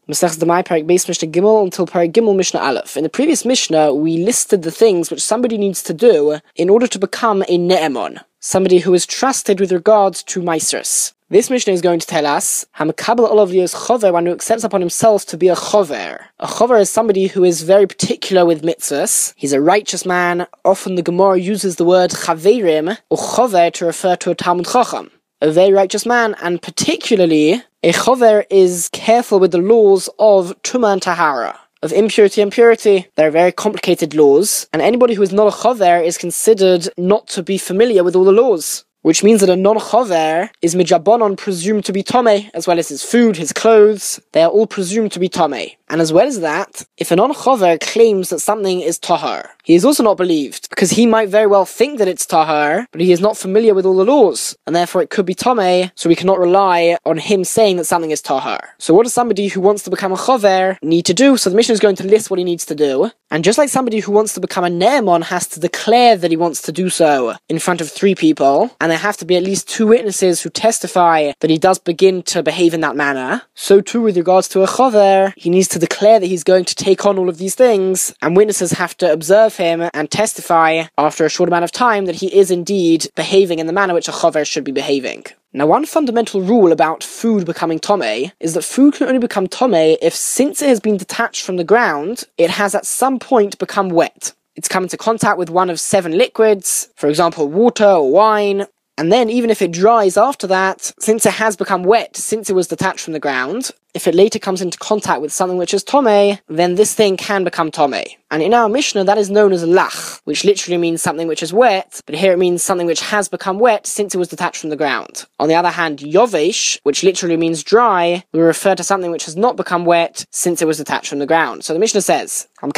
Masechtas Demai, Perek Beis, Mishnah Gimel, until Perek Gimel, Mishnah Aleph. In the previous Mishnah, we listed the things which somebody needs to do in order to become a Ne'emon, somebody who is trusted with regards to Maasros. This Mishnah is going to tell us, Hamakabel Olav Liyos Chover, one who accepts upon himself to be a Chover. A Chover is somebody who is very particular with mitzvahs. He's a righteous man. Often the Gemara uses the word Chaverim, or Chover, to refer to a Talmud Chacham, a very righteous man, and particularly, a Chover is careful with the laws of Tumah and Tahara, of impurity and purity. They're very complicated laws, and anybody who is not a Chover is considered not to be familiar with all the laws. Which means that a non-chover is mijabonon presumed to be tomei, as well as his food, his clothes. They are all presumed to be tomei. And as well as that, if a non-chover claims that something is tahar, he is also not believed, because he might very well think that it's tahar, but he is not familiar with all the laws, and therefore it could be tomei, so we cannot rely on him saying that something is tahar. So what does somebody who wants to become a chover need to do? So the Mishnah is going to list what he needs to do, and just like somebody who wants to become a ne'emon has to declare that he wants to do so in front of 3 people, and there have to be at least 2 witnesses who testify that he does begin to behave in that manner, so too with regards to a chover, he needs to declare that he's going to take on all of these things, and witnesses have to observe him and testify after a short amount of time that he is indeed behaving in the manner which a chover should be behaving. Now, one fundamental rule about food becoming tomei is that food can only become tomei if, since it has been detached from the ground, it has at some point become wet. It's come into contact with one of 7 liquids, for example water or wine, and then even if it dries after that, since it has become wet, since it was detached from the ground, if it later comes into contact with something which is tomei, then this thing can become tomei. And in our Mishnah, that is known as lach, which literally means something which is wet, but here it means something which has become wet since it was detached from the ground. On the other hand, yovesh, which literally means dry, will refer to something which has not become wet since it was detached from the ground. So the Mishnah says, one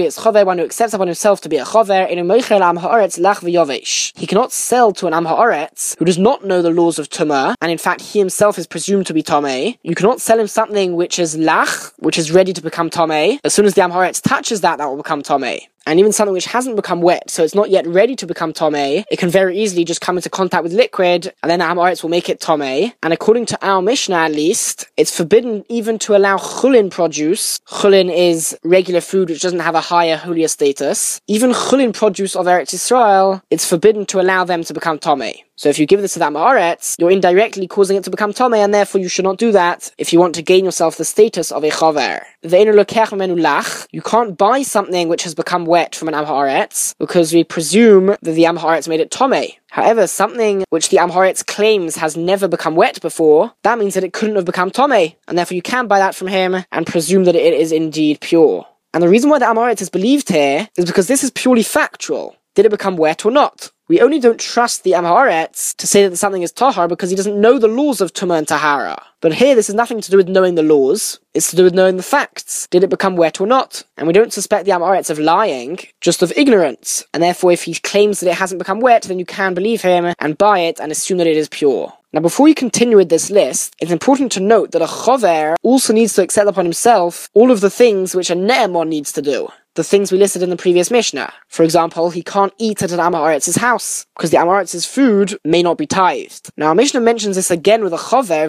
who accepts upon himself to be a chover, he cannot sell to an am ha'aretz who does not know the laws of tumah, and in fact he himself is presumed to be tomei. You cannot sell him something which is lach, which is ready to become tomei. As soon as the am ha'aretz touches that will become tomei. And even something which hasn't become wet, so it's not yet ready to become tomei, it can very easily just come into contact with liquid, and then the am ha'aretz will make it tomei. And according to our Mishnah at least, it's forbidden even to allow chulin produce. Chulin is regular food which doesn't have a higher holier status. Even chulin produce of Eretz Yisrael, it's forbidden to allow them to become tomei. So if you give this to the am ha'aretz, you're indirectly causing it to become tomei, and therefore you should not do that if you want to gain yourself the status of a chover. You can't buy something which has become wet from an am ha'aretz, because we presume that the am ha'aretz made it tomei. However, something which the am ha'aretz claims has never become wet before, that means that it couldn't have become tomei, and therefore you can buy that from him and presume that it is indeed pure. And the reason why the am ha'aretz is believed here is because this is purely factual. Did it become wet or not? We only don't trust the am ha'aretz to say that something is tahar because he doesn't know the laws of tumah and tahara. But here this has nothing to do with knowing the laws, it's to do with knowing the facts. Did it become wet or not? And we don't suspect the am ha'aretz of lying, just of ignorance. And therefore if he claims that it hasn't become wet, then you can believe him and buy it and assume that it is pure. Now before you continue with this list, it's important to note that a chover also needs to accept upon himself all of the things which a ne'emon needs to do. The things we listed in the previous Mishnah. For example, he can't eat at an am ha'aretz's house, because the am ha'aretz's food may not be tithed. Now, our Mishnah mentions this again with a chover,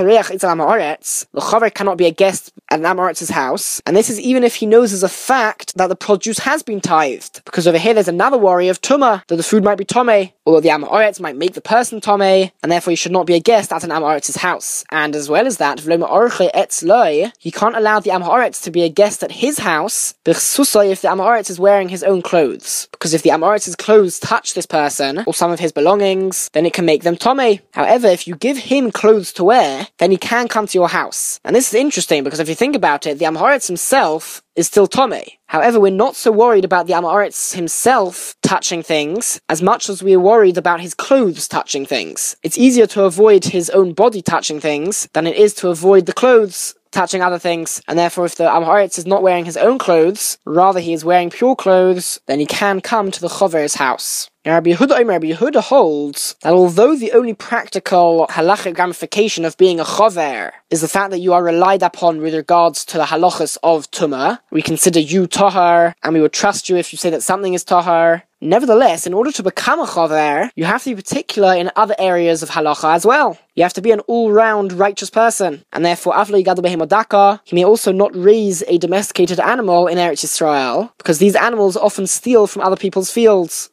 the chover cannot be a guest at an am ha'aretz's house, and this is even if he knows as a fact that the produce has been tithed, because over here there's another worry of tumah, that the food might be tomei, or the am ha'aretz might make the person tomei, and therefore he should not be a guest at an am ha'aretz's house. And as well as that, he can't allow the am ha'aretz to be a guest at his house, if the am ha'aretz is wearing his own clothes. Because if the am ha'aretz's clothes touch this person, or some of his belongings, then it can make them tomei. However, if you give him clothes to wear, then he can come to your house. And this is interesting, because if you think about it, the am ha'aretz himself is still tomei. However, we're not so worried about the am ha'aretz himself touching things, as much as we are worried about his clothes touching things. It's easier to avoid his own body touching things, than it is to avoid the clothes touching other things, and therefore if the am ha'aretz is not wearing his own clothes, rather he is wearing pure clothes, then he can come to the chover's house. Now Rabbi Yehuda holds that although the only practical halachic ramification of being a chover is the fact that you are relied upon with regards to the halachas of tumah, we consider you tahar, and we would trust you if you say that something is tahar. Nevertheless, in order to become a chover, you have to be particular in other areas of halacha as well. You have to be an all-round righteous person, and therefore he may also not raise a domesticated animal in Eretz Yisrael, because these animals often steal from other people's fields.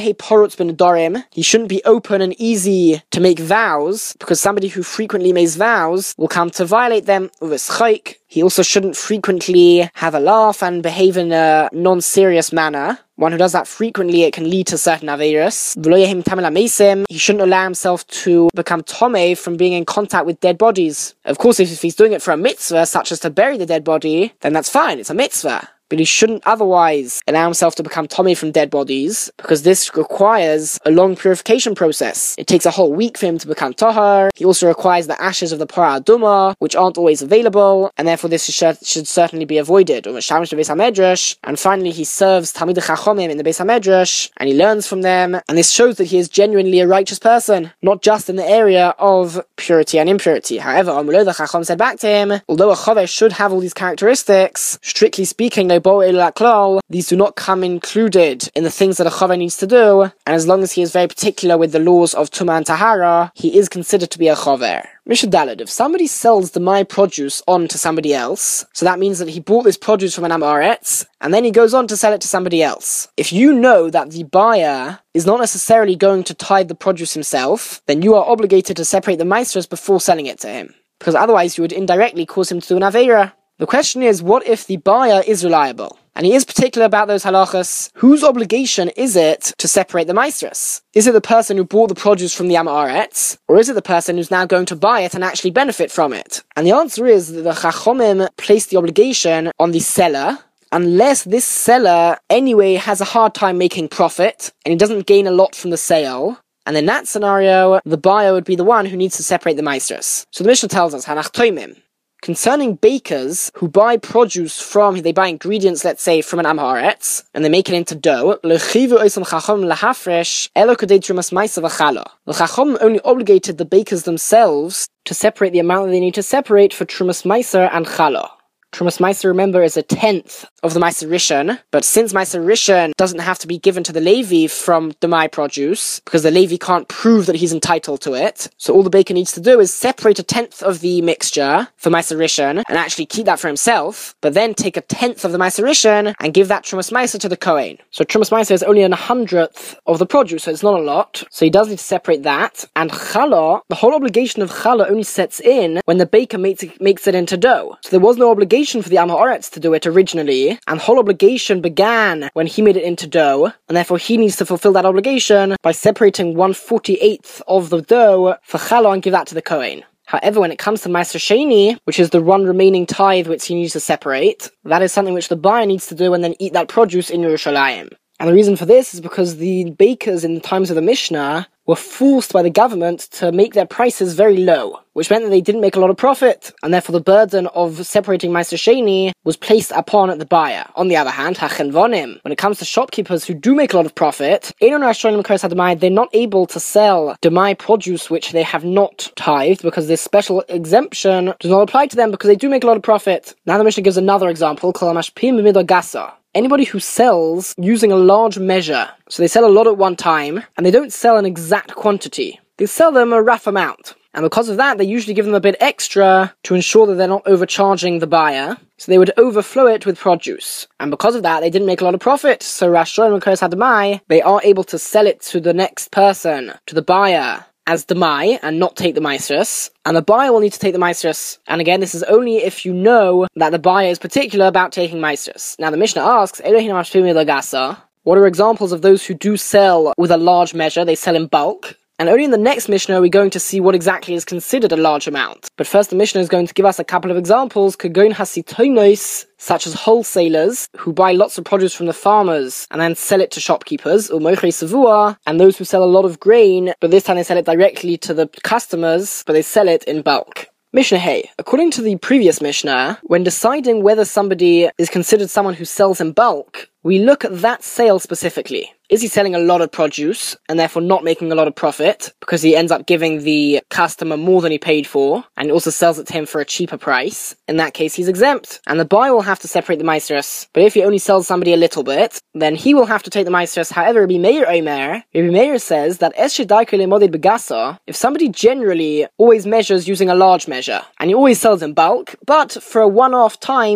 He shouldn't be open and easy to make vows, because somebody who frequently makes vows will come to violate them. He also shouldn't frequently have a laugh and behave in a non-serious manner. One who does that frequently, it can lead to certain aveirus. He shouldn't allow himself to become tomei from being in contact with dead bodies. Of course, if he's doing it for a mitzvah, such as to bury the dead body, then that's fine, it's a mitzvah. But he shouldn't otherwise allow himself to become tomei from dead bodies, because this requires a long purification process. It takes a whole week for him to become tahar. He also requires the ashes of the parah aduma, which aren't always available, and therefore this should certainly be avoided. And finally, he serves Talmidei Chachomim in the Beis HaMedrash, and he learns from them, and this shows that he is genuinely a righteous person, not just in the area of purity and impurity. However, the Chacham said back to him, although a chaver should have all these characteristics, strictly speaking, these do not come included in the things that a chaver needs to do, and as long as he is very particular with the laws of Tumah and Tahara, he is considered to be a chaver. Mishnah Daled, if somebody sells the my produce on to somebody else, so that means that he bought this produce from an Am Haaretz, and then he goes on to sell it to somebody else. If you know that the buyer is not necessarily going to tithe the produce himself, then you are obligated to separate the maestros before selling it to him, because otherwise you would indirectly cause him to do an aveira. The question is, what if the buyer is reliable? And he is particular about those halachas. Whose obligation is it to separate the maestros? Is it the person who bought the produce from the Am Haaretz? Or is it the person who's now going to buy it and actually benefit from it? And the answer is that the Chachomim place the obligation on the seller, unless this seller anyway has a hard time making profit, and he doesn't gain a lot from the sale. And in that scenario, the buyer would be the one who needs to separate the maestros. So the Mishnah tells us, Hanach Toimim, concerning bakers who buy produce they buy ingredients, let's say, from an Am Haaretz, and they make it into dough, the Chacham only obligated the bakers themselves to separate the amount that they need to separate for Trumas Meiser and Challah. Trumas Meiser, remember, is a tenth of the Meiser Rishon, but since Meiser Rishon doesn't have to be given to the Levi from the my produce, because the Levi can't prove that he's entitled to it, so all the baker needs to do is separate a tenth of the mixture for Meiser Rishon, and actually keep that for himself, but then take a tenth of the Meiser Rishon, and give that Trumas Meiser to the Kohen. So Trumas Meiser is only 1/100th of the produce, so it's not a lot, so he does need to separate that, and Challah, the whole obligation of Challah only sets in when the baker makes it into dough. So there was no obligation for the Am Haaretz to do it originally, and the whole obligation began when he made it into dough, and therefore he needs to fulfill that obligation by separating 1/48th of the dough for Challah and give that to the Kohen. However, when it comes to Meiser Sheni, which is the one remaining tithe which he needs to separate, that is something which the buyer needs to do and then eat that produce in Yerushalayim. And the reason for this is because the bakers in the times of the Mishnah were forced by the government to make their prices very low, which meant that they didn't make a lot of profit, and therefore the burden of separating Meiser Sheni was placed upon the buyer. On the other hand, when it comes to shopkeepers who do make a lot of profit, they're not able to sell demai produce which they have not tithed, because this special exemption does not apply to them because they do make a lot of profit. Now the Mishnah gives another example, anybody who sells using a large measure, so they sell a lot at one time, and they don't sell an exact quantity. They sell them a rough amount. And because of that, they usually give them a bit extra to ensure that they're not overcharging the buyer. So they would overflow it with produce. And because of that, they didn't make a lot of profit. So Rashoim and Koros Hadamai, they are able to sell it to the next person, to the buyer, as demai, and not take the maestros, and the buyer will need to take the maestros. And again, this is only if you know that the buyer is particular about taking maestros. Now the Mishnah asks, what are examples of those who do sell with a large measure? They sell in bulk. And only in the next Mishnah are we going to see what exactly is considered a large amount. But first the Mishnah is going to give us a couple of examples, Kagon Hasitonos, such as wholesalers who buy lots of produce from the farmers and then sell it to shopkeepers, or Moichrei Savua, and those who sell a lot of grain, but this time they sell it directly to the customers, but they sell it in bulk. Mishnah Hey, according to the previous Mishnah, when deciding whether somebody is considered someone who sells in bulk, we look at that sale specifically. Is he selling a lot of produce and therefore not making a lot of profit because he ends up giving the customer more than he paid for and he also sells it to him for a cheaper price? In that case, he's exempt and the buyer will have to separate the maasros. But if he only sells somebody a little bit, then he will have to take the maasros. However, Rabbi Meir says that if somebody generally always measures using a large measure and he always sells in bulk, but for a one-off time,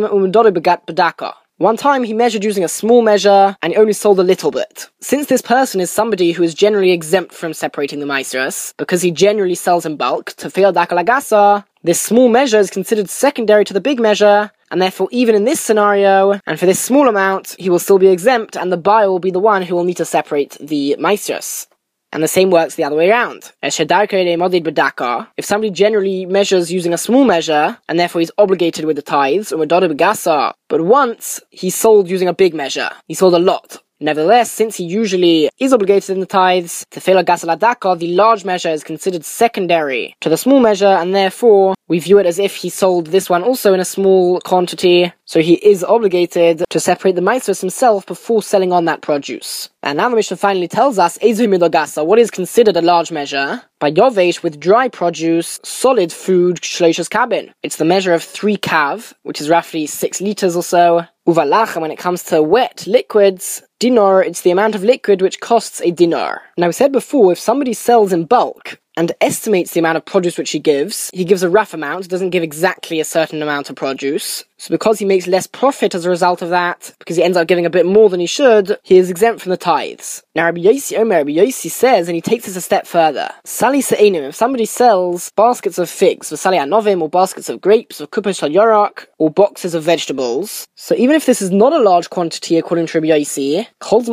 one time he measured using a small measure and he only sold a little bit. Since this person is somebody who is generally exempt from separating the maasros because he generally sells in bulk, tefil daka lagasa, this small measure is considered secondary to the big measure, and therefore even in this scenario, and for this small amount, he will still be exempt and the buyer will be the one who will need to separate the maasros. And the same works the other way around. If somebody generally measures using a small measure, and therefore he's obligated with the tithes, but once he sold using a big measure, he sold a lot. Nevertheless, since he usually is obligated in the tithes, the large measure is considered secondary to the small measure, and therefore we view it as if he sold this one also in a small quantity, so he is obligated to separate the maasros himself before selling on that produce. And now the Mishnah finally tells us, what is considered a large measure? By Yovesh, with dry produce, solid food, shloshas kabin. It's the measure of 3 kav, which is roughly 6 liters or so. Uvalach, and when it comes to wet liquids, dinar, it's the amount of liquid which costs a dinar. Now we said before, if somebody sells in bulk and estimates the amount of produce which he gives a rough amount, doesn't give exactly a certain amount of produce. So because he makes less profit as a result of that, because he ends up giving a bit more than he should, he is exempt from the tithes. Now Rabbi Yossi says, and he takes this a step further, Sali se'enim, if somebody sells baskets of figs, or Sali anovim, or baskets of grapes, or kupos shal yorak, or boxes of vegetables, so even if this is not a large quantity according to Rabbi Yossi,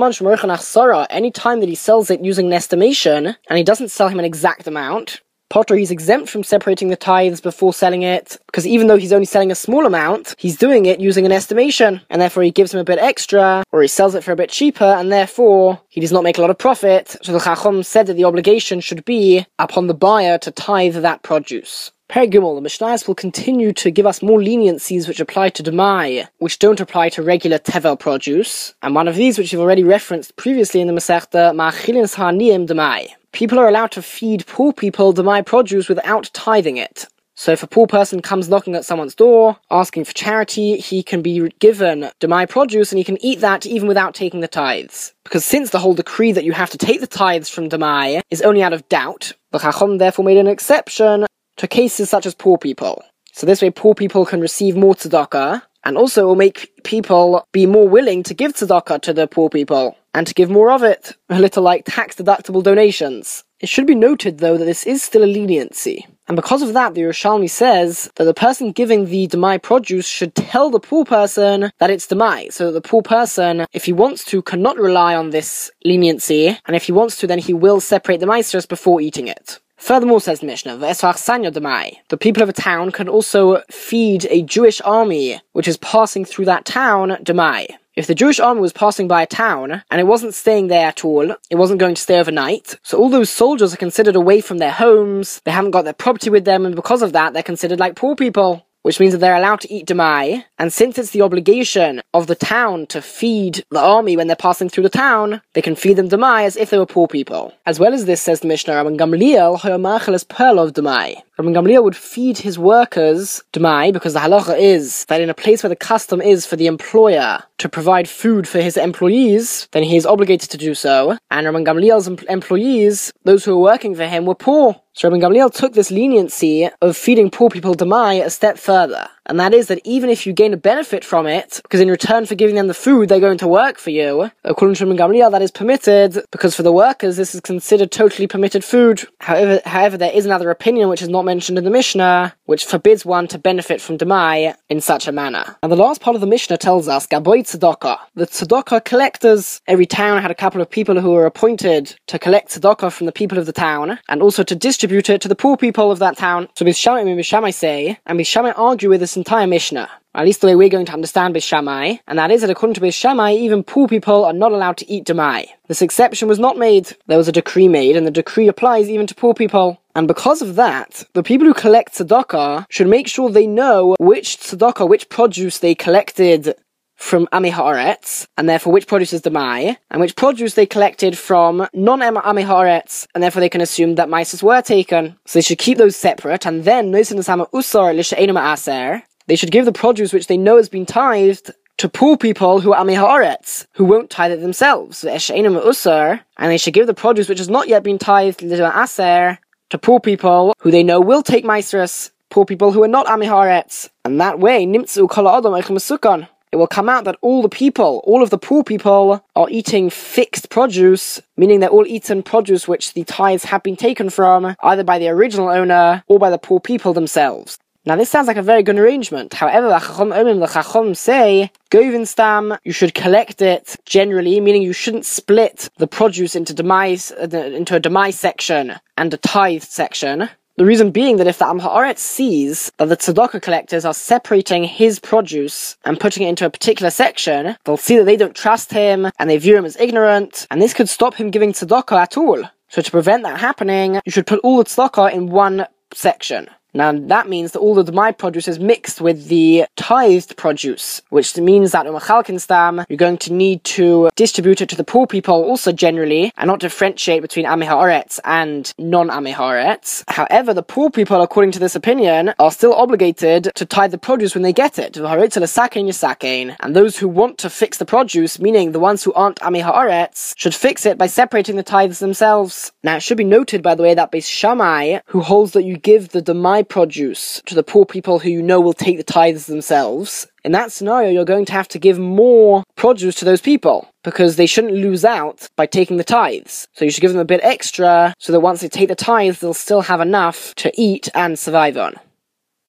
any time that he sells it using an estimation, and he doesn't sell him an exact amount, Potter, he's exempt from separating the tithes before selling it, because even though he's only selling a small amount, he's doing it using an estimation, and therefore he gives him a bit extra, or he sells it for a bit cheaper, and therefore he does not make a lot of profit. So the Chacham said that the obligation should be upon the buyer to tithe that produce. Perigimel, the Mishnayos will continue to give us more leniencies which apply to Demai, which don't apply to regular Tevel produce, and one of these which you've already referenced previously in the Masechta, Ma'achilin Ha'aniyim Demai. People are allowed to feed poor people Demai produce without tithing it. So if a poor person comes knocking at someone's door, asking for charity, he can be given Demai produce and he can eat that even without taking the tithes. Because since the whole decree that you have to take the tithes from Demai is only out of doubt, the Chacham therefore made an exception to cases such as poor people. So this way poor people can receive more tzedakah, and also it will make people be more willing to give tzedakah to the poor people, and to give more of it, a little like tax-deductible donations. It should be noted, though, that this is still a leniency. And because of that, the Yerushalmi says that the person giving the Demai produce should tell the poor person that it's Demai, so that the poor person, if he wants to, cannot rely on this leniency, and if he wants to, then he will separate the maasros before eating it. Furthermore, says Mishnah, the people of a town can also feed a Jewish army which is passing through that town Demai. If the Jewish army was passing by a town, and it wasn't staying there at all, it wasn't going to stay overnight, so all those soldiers are considered away from their homes, they haven't got their property with them, and because of that, they're considered like poor people. Which means that they're allowed to eat Demai, and since it's the obligation of the town to feed the army when they're passing through the town, they can feed them Demai as if they were poor people. As well as this, says the Mishnah, Rabban Gamliel ho'amachel pearl of Demai. Rabban Gamliel would feed his workers Demai, because the halacha is that in a place where the custom is for the employer to provide food for his employees, then he is obligated to do so, and Rabban Gamliel's employees, those who were working for him, were poor. So Rabban Gamliel took this leniency of feeding poor people Demai a step further. And that is that even if you gain a benefit from it, because in return for giving them the food, they're going to work for you, according to Rabban Gamliel, that is permitted, because for the workers, this is considered totally permitted food. However, there is another opinion which is not mentioned in the Mishnah, which forbids one to benefit from Demai in such a manner. And the last part of the Mishnah tells us, Gaboy Tzedakah. The Tzedakah collectors, every town had a couple of people who were appointed to collect Tzedakah from the people of the town, and also to distribute it to the poor people of that town. So Beis Shammai say, and Beis Shammai argue with this entire Mishnah, at least the way we're going to understand Beis Shammai, and that is that according to Beis Shammai, even poor people are not allowed to eat Demai. This exception was not made. There was a decree made, and the decree applies even to poor people. And because of that, the people who collect tzedakah should make sure they know which tzedakah, which produce they collected from Ami Haaretz, and therefore which produce is Demai, and which produce they collected from non-Ami Haaretz, and therefore they can assume that Maises were taken. So they should keep those separate, and then they should give the produce which they know has been tithed to poor people who are Ami Haaretz, who won't tithe it themselves. And they should give the produce which has not yet been tithed to poor people who they know will take Maisrus, poor people who are not Ami Haaretz. And that way, it will come out that all of the poor people are eating fixed produce, meaning they're all eating produce which the tithes have been taken from, either by the original owner or by the poor people themselves. Now this sounds like a very good arrangement. However, the Chacham say, Govin Stam, you should collect it generally, meaning you shouldn't split the produce into a Demai section and a tithe section. The reason being that if the Am Haaretz sees that the tzedakah collectors are separating his produce and putting it into a particular section, they'll see that they don't trust him and they view him as ignorant, and this could stop him giving tzedakah at all. So to prevent that happening, you should put all the tzedakah in one section. Now that means that all the Demai produce is mixed with the tithed produce, which means that you're going to need to distribute it to the poor people also generally, and not differentiate between Ami Haaretz and non-Ami Haaretz. However, the poor people, according to this opinion, are still obligated to tithe the produce when they get it. And those who want to fix the produce, meaning the ones who aren't Ami Haaretz, should fix it by separating the tithes themselves. Now it should be noted, by the way, that Beis Shammai, who holds that you give the Demai produce to the poor people who you know will take the tithes themselves, in that scenario you're going to have to give more produce to those people, because they shouldn't lose out by taking the tithes. So you should give them a bit extra, so that once they take the tithes they'll still have enough to eat and survive on.